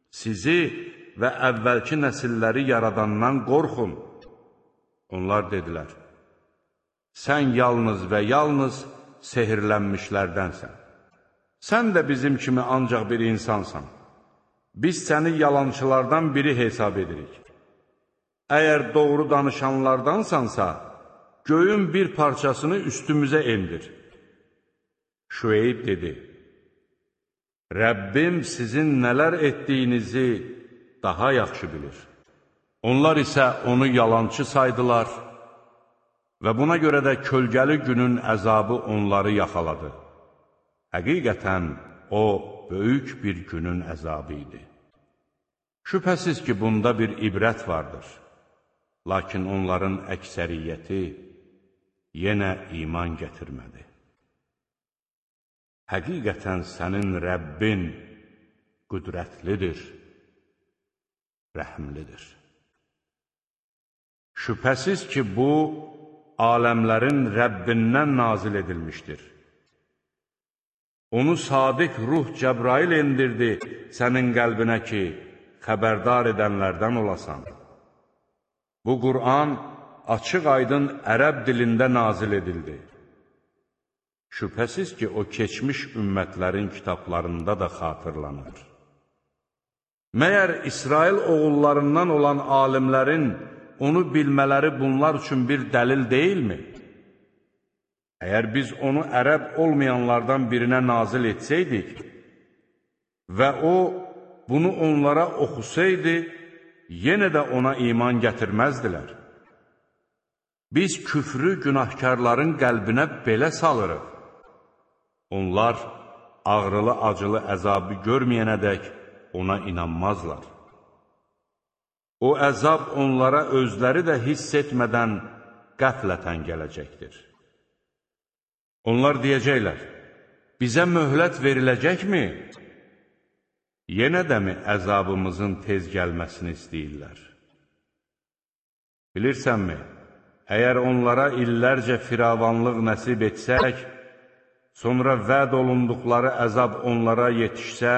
sizi və əvvəlki nəsilləri yaradandan qorxun. Onlar dedilər, sən yalnız və yalnız sehirlənmişlərdənsən. Sən də bizim kimi ancaq bir insansan. Biz səni yalançılardan biri hesab edirik. Əgər doğru danışanlardansansa, göyün bir parçasını üstümüzə endir. Şüeyb dedi, Rəbbim sizin nələr etdiyinizi daha yaxşı bilir. Onlar isə onu yalançı saydılar və buna görə də kölgəli günün əzabı onları yaxaladı. Həqiqətən, o, böyük bir günün əzabı idi. Şübhəsiz ki, bunda bir ibrət vardır. Lakin onların əksəriyyəti yenə iman gətirmədi. Həqiqətən sənin Rəbbin qüdrətlidir, rəhmlidir. Şübhəsiz ki, bu, aləmlərin Rəbbindən nazil edilmişdir. Onu sadiq ruh Cəbrail endirdi sənin qəlbinə ki, xəbərdar edənlərdən olasan. Bu Qur'an açıq-aydın ərəb dilində nazil edildi. Şübhəsiz ki, o keçmiş ümmətlərin kitablarında da xatırlanır. Məyər İsrail oğullarından olan alimlərin onu bilmələri bunlar üçün bir dəlil deyilmi? Əgər biz onu ərəb olmayanlardan birinə nazil etsəydik və o bunu onlara oxusaydı, yenə də ona iman gətirməzdilər. Biz küfrü günahkarların qəlbinə belə salırıq. Onlar ağrılı-acılı əzabı görməyənədək ona inanmazlar. O əzab onlara özləri də hiss etmədən qəflətən gələcəkdir. Onlar deyəcəklər, bizə möhlət veriləcəkmi? Yenə də mi əzabımızın tez gəlməsini istəyirlər? Bilirsənmi, əgər onlara illərcə firavanlıq nəsib etsək, sonra vəd olunduqları əzab onlara yetişsə,